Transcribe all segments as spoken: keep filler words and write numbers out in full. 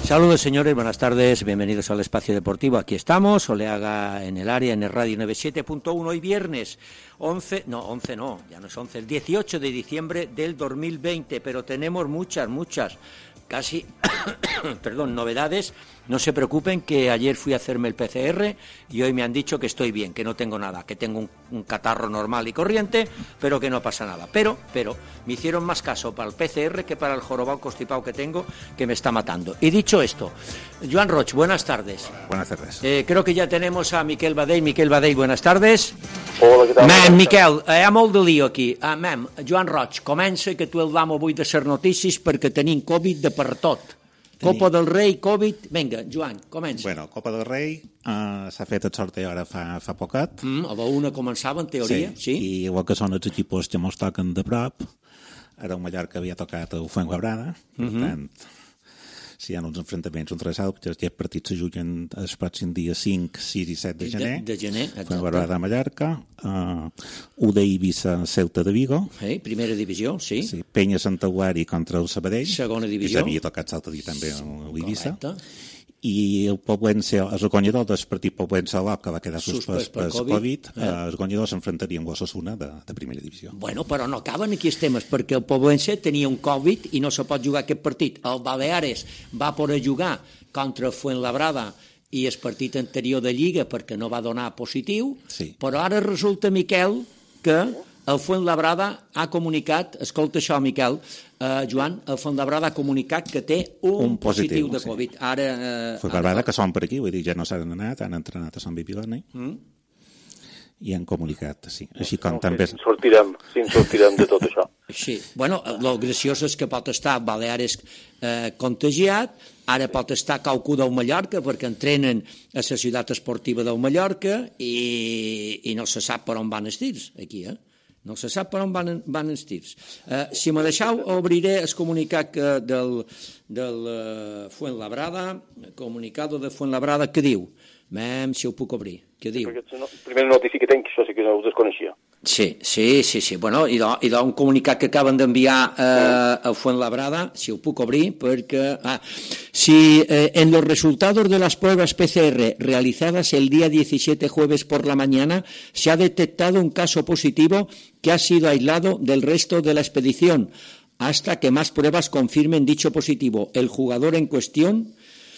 Saludos señores, buenas tardes, bienvenidos al Espacio Deportivo, aquí estamos, Oleaga en el área, en el Radio noventa y siete punto uno, hoy viernes once, no, once no, ya no es once, el dieciocho de diciembre del dos mil veinte, pero tenemos muchas, muchas, casi, perdón, novedades. No se preocupen que ayer fui a hacerme el P C R y hoy me han dicho que estoy bien, que no tengo nada, que tengo un, un catarro normal y corriente, pero que no pasa nada. Pero, pero, me hicieron más caso para el P C R que para el jorobado constipado que tengo, que me está matando. Y dicho esto, Joan Roig, buenas tardes. Buenas tardes. Eh, creo que ya tenemos a Miquel Badell. Miquel Badell, buenas tardes. Hola, què tal? Mem, Miquel, eh, hi ha molt de lío aquí. Uh, mem, Joan Roig, comença que tu el l'amo avui de ser notícies perquè tenim Covid de per tot. Copa del Rei, Covid... Vinga, Joan, comença. Bueno, Copa del Rei uh, s'ha fet el sorteo ara fa, fa poquet. Mm, a la una començava, en teoria, sí. sí. I igual que són els equips que ens toquen de prop, ara el Mallorca havia tocat el Fuenlabrada, per mm -hmm. tant, si hi ha uns enfrontaments entre els àrbitres, aquests partits se juguen el pròxim dia cinc, sis i set de gener. De, de gener, exacte. Fuenlabrada a Mallorca, uh, U D I Ibiza, Ceuta de Vigo. Sí, primera divisió, sí. sí Penya Santaguari contra el Sabadell. Segona divisió. Que havia tocat l'altre dia també a Ibiza. Correcte. I el Poblense, el guanyador del partit Poblense-Olot, que va quedar suspès per Covid, eh. els guanyadors s'enfrontarien amb l'Osasuna de, de primera divisió. Bueno, però no acaben aquí els temes, perquè el Poblense tenia un Covid i no se pot jugar aquest partit. El Baleares va poder jugar contra el Fuenlabrada i el partit anterior de Lliga perquè no va donar positiu, sí. Però ara resulta, Miquel, que el Fuenlabrada ha comunicat, escolta això, Miquel, Uh, Joan, el Fuenlabrada ha comunicat que té un, un positiu, positiu de Covid. Sí. Ara... Uh, Fuenlabrada, ara... que són per aquí, vull dir, ja no s'han anat, han entrenat a Sant Bipiloni mm? i han comunicat, sí. Així com no, també... Si en sortirem, si en sortirem de tot això. Sí, bueno, el graciós és que pot estar Baleares eh, contagiat, ara pot estar qualcú del Mallorca, perquè entrenen a la ciutat esportiva del Mallorca i, i no se sap per on van els tirs, aquí, eh? No se sap per on van, van els tirs. Uh, si me deixeu, obriré el comunicat uh, del, del uh, Fuenlabrada, el comunicado de Fuenlabrada, que diu? Mem, si ho puc obrir. Què diu? Perquè la primera notícia que tenc, això sí que no ho desconeixia. Sí, sí, sí, sí. Bueno, i de, i de un comunicat que acaben d'enviar eh, a Fuenlabrada, si ho puc obrir, perquè... Ah, si eh, en los resultados de las pruebas P C R realizadas el día diecisiete jueves por la mañana se ha detectado un caso positivo que ha sido aislado del resto de la expedición hasta que más pruebas confirmen dicho positivo. El jugador en cuestión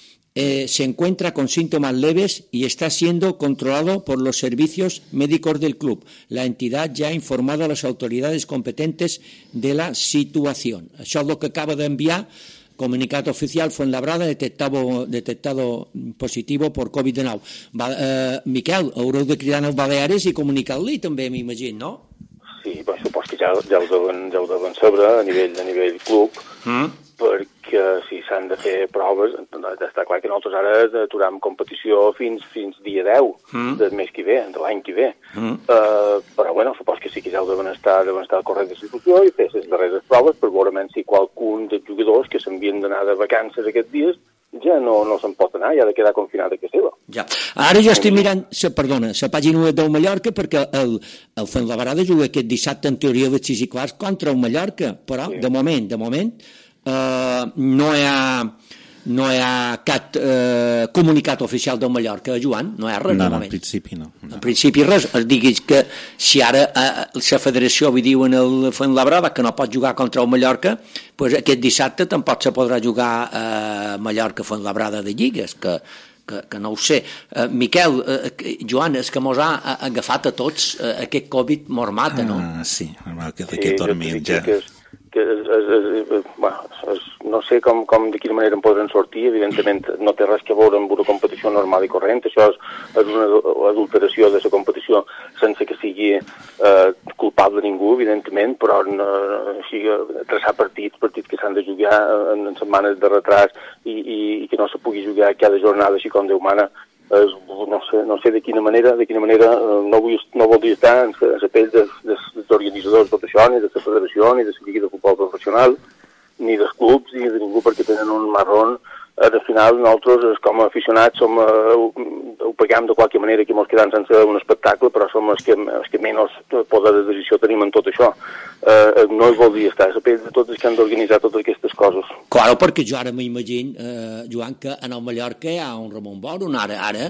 Eh, se encuentra con síntomas leves y está siendo controlado por los servicios médicos del club. La entidad ya ha informado a las autoridades competentes de la situación. Això és el que acaba d'enviar comunicat oficial Fuenlabrada detectado, detectado positivo por Covid dinou. Va, eh, Miquel, haureu de cridar als Baleares i comunicar-li també, m'imagino, no? Sí, però supos que ja, ja ho deuen, ja ho deuen saber a nivell, a nivell club, mm. perquè si s'han de fer proves, està clar que nosaltres ara aturem competició fins fins dia deu mm. del mes que ve, de l'any que ve. Mm. Uh, però, bueno, supos que sí que ja ho deuen estar, deuen estar al corrent de situació i fer les darreres proves per veure si qualcun dels jugadors que s'havien d'anar de vacances aquests dies ja no, no se'n pot anar, ja ha de quedar confinat a casa seva. Ja. Ara jo estic mirant, se, perdona, la pàgina web del Mallorca, perquè el, el Fuenlabrada juga aquest dissabte en teoria de sis i quarts contra el Mallorca, però sí. de moment, de moment, eh, no hi ha no hi ha cap eh, comunicat oficial del Mallorca, Joan, no hi ha res no, de no, moment. En principi no. no. En principi res, es diguis que si ara eh, la federació vi diu en el Fuenlabrada que no pot jugar contra el Mallorca, pues aquest dissabte tampoc se podrà jugar a eh, Mallorca-Fuenlabrada de Lligues, que, que, que no ho sé. Eh, Miquel, eh, Joan, és que mos ha agafat a tots eh, aquest Covid mos mata, no? Ah, sí, que d'aquí sí, dormim ja. Que és, que és, és, és, és, bueno, és, no sé com, com de quina manera en podran sortir, evidentment no té res que veure amb una competició normal i corrent, això és, és una adulteració de la competició sense que sigui eh, culpable ningú, evidentment, però no, així, traçar partits, partits que s'han de jugar en, en setmanes de retras i, i, i que no se pugui jugar cada jornada així com Déu mana, és, no sé, no sé de quina manera, de quina manera no, vull, no voldria estar en la pell dels, dels, dels organitzadors de tot això, ni de la federació, ni de la lliga de futbol professional, ni dels clubs, ni de ningú, perquè tenen un marrón al final nosaltres com a aficionats som, eh, ho, ho paguem de qualque manera que ens quedem sense un espectacle, però som els que, els que menys poder de decisió tenim en tot això. Eh, no hi voldria estar a la pell de tots els que han d'organitzar totes aquestes coses. Claro, perquè jo ara m'imagino, eh, Joan, que en el Mallorca hi ha un Ramon Boron, ara, ara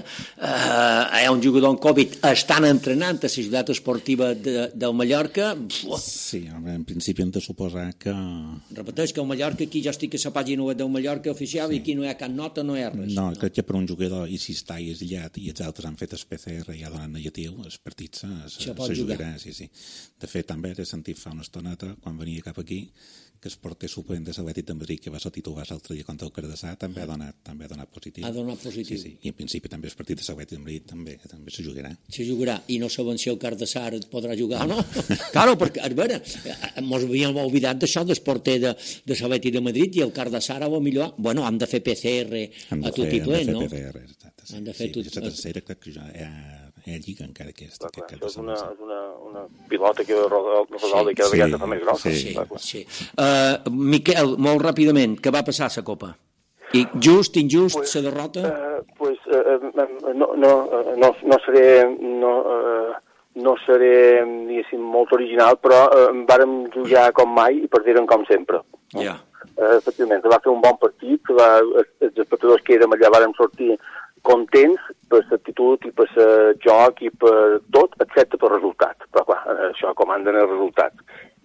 eh, hi ha un jugador en Covid, estan entrenant a la ciutat esportiva de, del Mallorca. Sí, en principi hem de suposar que... Repeteix que el Mallorca, aquí jo estic a la pàgina web del Mallorca oficial, sí. I aquí no hi ha cap nota, no hi ha res. No, crec que per un jugador, i si està aïllat i els altres han fet el P C R i ha donat negatiu, els partits se, se, se jugarà, sí, sí. De fet, també he sentit fa una estoneta, quan venia cap aquí, que el porter suplent de l'Atlètic de Madrid, que va ser titular l'altre dia contra el Cardassà, també ha donat, també ha donat positiu. Ha donat positiu. Sí, sí. I en principi també el partit de l'Atlètic de Madrid també, també se jugarà. Se jugarà, i no saben si el Cardassà podrà jugar o no. Claro, perquè, a veure, ens havíem oblidat d'això del porter de, de l'Atlètic de Madrid i el Cardassà ara millor, bueno, han de fer P C R a tot i ple, no? Han de fer P C R, exacte. Sí. Han de fer sí, tot... La tercera crec que ja hi ha, hi ha lliga encara que és. Clar, clar, això és una, és una, una pilota que roda i cada vegada fa més grossa. Sí, sí. sí. Uh, Miquel, molt ràpidament, què va passar a la Copa? I just, injust, pues, la derrota? Uh, pues, uh, no, no, no, no seré... No, uh, no seré, diguéssim, molt original, però eh, vàrem jugar com mai i perderen com sempre. Ja. Yeah. Eh, efectivament, va fer un bon partit, va, els espectadors que érem allà vàrem sortir contents per l'actitud i per el joc i per tot, excepte per resultat. Però clar, això comanda en el resultat.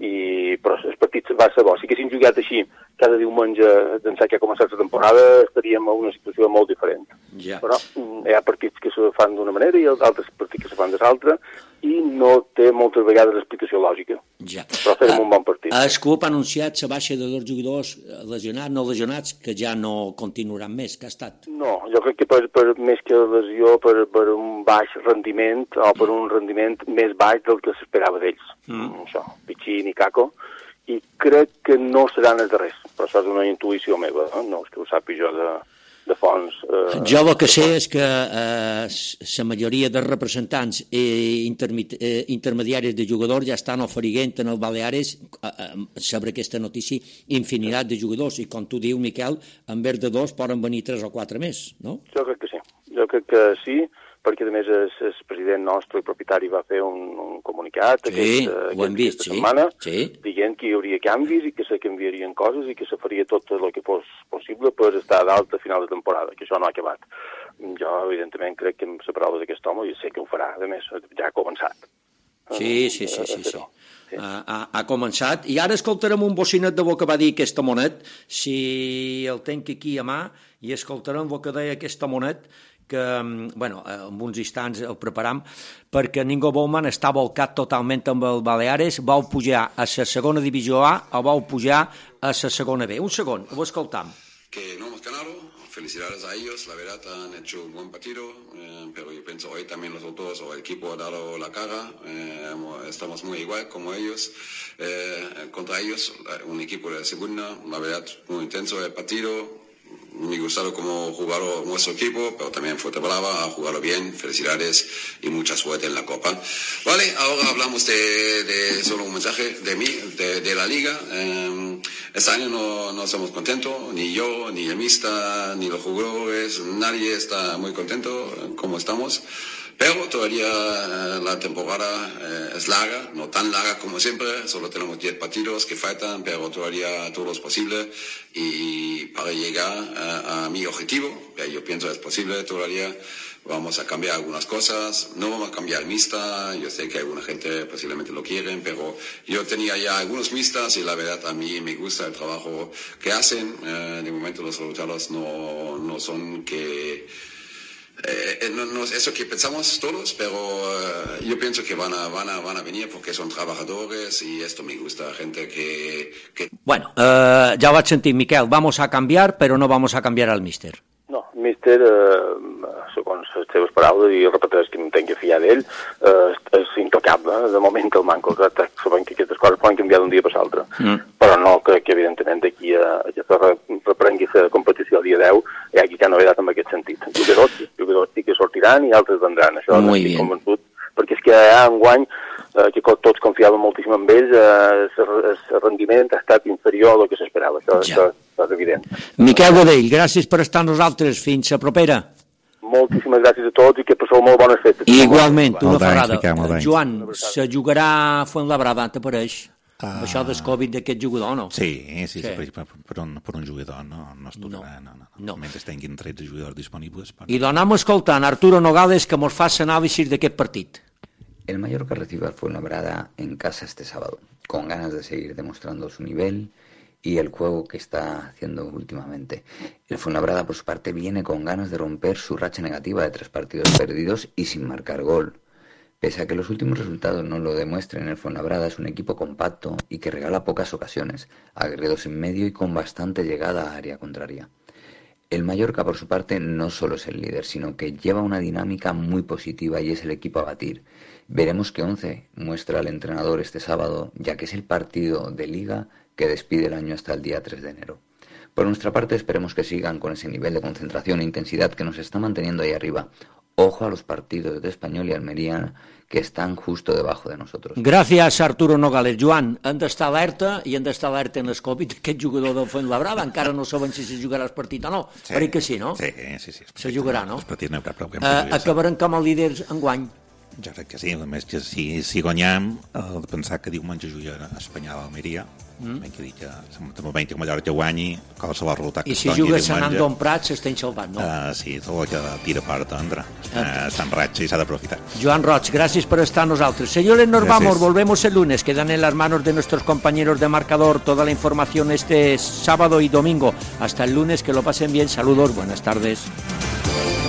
I, però el partit va ser bo. Si haguéssim jugat així cada diumenge d'ençà que ha començat la temporada estaríem en una situació molt diferent. Ja. Però hi ha partits que se fan d'una manera i altres partits que se fan de l'altra i no té moltes vegades explicació lògica. Ja. Però farem un bon partit. El club ha anunciat la baixa de dos jugadors lesionats, no lesionats, que ja no continuaran més, que ha estat. No, jo crec que per, per més que lesió, per, per un baix rendiment o per un rendiment més baix del que s'esperava d'ells. Mm. Això, Pichín i Caco. I crec que no seran els darrers, però això és una intuïció meva, eh? No és que ho sàpiga jo de, de fons. Eh, jo el que sé és que la eh, majoria dels representants i eh, intermediaris de jugadors ja estan oferint en el Baleares eh, sobre aquesta notícia infinitat de jugadors i com tu dius, Miquel, en vez de dos poden venir tres o quatre més, no? Jo crec que sí, jo crec que sí, perquè a més el, el president nostre, el propietari, va fer un, un comunicat sí, aquesta, aquest, vist, aquesta sí, setmana sí. dient que hi hauria canvis i que se canviarien coses i que se faria tot el que fos possible per estar a dalt a final de temporada, que això no ha acabat. Jo, evidentment, crec que amb la paraula d'aquest home i sé que ho farà, a més, ja ha començat. Sí, sí, sí, sí, sí. Sí. Ha, ha, ha començat, i ara escoltarem un bocinet de bo que va dir aquesta monet, si el tenc aquí a mà, i escoltarem el que deia aquesta monet, que, bueno, en uns instants el preparam, perquè Ningo Bowman està volcat totalment amb el Baleares, vau pujar a la segona divisió A o vau pujar a la segona B. Un segon, ho escoltam. Que no hemos ganado, felicidades a ellos, la verdad han hecho un buen partido, eh, pero yo pienso hoy también nosotros o el equipo ha dado la cara, eh, estamos muy igual como ellos, eh, contra ellos, un equipo de segunda, la verdad muy intenso el partido. Me gustaron como jugaron nuestro equipo, pero también fue brava, ha jugado bien, felicidades y mucha suerte en la Copa. Vale, ahora hablamos de, de solo un mensaje de mí, de, de la Liga. Eh, este año no, no estamos contentos, ni yo, ni el mista, ni los jugadores, nadie está muy contento como estamos. Pero todavía eh, la temporada eh, es larga, no tan larga como siempre, solo tenemos diez partidos que faltan, pero todavía todo es posible y para llegar a, a mi objetivo, que yo pienso es posible todavía, vamos a cambiar algunas cosas, no vamos a cambiar mixta, yo sé que alguna gente posiblemente lo quieren, pero yo tenía ya algunos mixtas y la verdad a mí me gusta el trabajo que hacen, eh, de momento los resultados no, no son que... Eh, no, no es eso que pensamos todos, pero eh, yo pienso que van a, van, a, van a venir porque son trabajadores y esto me gusta, gente que... que... Bueno, eh, ja ho vaig sentir, Miquel, vamos a cambiar, però no vamos a cambiar al míster. No, el míster, eh, segons les teves paraules, i repeteix que em tenc que fiar d'ell, eh, és intocable, de moment el manco, que sabem que aquestes coses poden canviar d'un dia per l'altre, mm. però no crec que, evidentment, d'aquí a que se reprengui la competició el dia deu hi hagi cap novedat en aquest sentit. Jugadors, jugadors sí que sortiran i altres vendran, això no estic convençut, perquè és que hi ha enguany eh, que tots confiaven moltíssim en ells, eh, el rendiment ha estat inferior al que s'esperava, això, ja. això, això és evident. Miquel Godell, gràcies per estar amb nosaltres, fins la propera. Moltíssimes gràcies a tots i que passeu molt bones festes. Igualment, una ferrada. Miquel, Joan, se jugarà a Fuenlabrada, t'apareix? Uh, això del Covid d'aquest jugador, no? Sí, sí, sí. sí per, per, un, per un jugador no, no es tocarà, no, no, no. no. Mentre tinguin tretze jugadors disponibles. Però... I donem escoltant Arturo Nogales que mos fa l'anàlisi d'aquest partit. El Mallorca recibe al Fuenlabrada en casa este sábado, con ganas de seguir demostrando su nivel y el juego que está haciendo últimamente. El Fuenlabrada, por su parte, viene con ganas de romper su racha negativa de tres partidos perdidos y sin marcar gol. Pese a que los últimos resultados no lo demuestren, el Fuenlabrada es un equipo compacto y que regala pocas ocasiones, aguerridos en medio y con bastante llegada a área contraria. El Mallorca, por su parte, no solo es el líder, sino que lleva una dinámica muy positiva y es el equipo a batir. Veremos qué once muestra el entrenador este sábado, ya que es el partido de Liga que despide el año hasta el día tres de enero. Por nuestra parte, esperemos que sigan con ese nivel de concentración e intensidad que nos está manteniendo ahí arriba. Ojo a los partidos de Español y Almería, que están justo debajo de nosotros. Gràcies, Arturo Nogales. Joan, hem d'estar alerta i hem d'estar alerta en el Covid d'aquest jugador del Fuenlabrada. Encara no saben si se jugarà el partit o no. Sí, crec que sí, no? Sí, sí, sí. Se jugarà, no? El partit no hi haurà prou. Uh, acabarem com a líders enguany. Jo crec que sí, a més que si, si guanyem, el de pensar que diumenge juga Espanyol a Almeria, mm. que dir que el moment que Mallorca guanyi, qualsevol resultat que I si juga Sanando en Prats s'estén salvat, no? Uh, sí, tot el que tira per entendre. Uh, està en ratxa i s'ha d'aprofitar. Joan Roig, gracias por estar nosotros. Señores, nos gracias. Vamos, volvemos el lunes. Quedan en las manos de nuestros compañeros de marcador toda la información este sábado y domingo. Hasta el lunes, que lo pasen bien. Saludos, buenas tardes.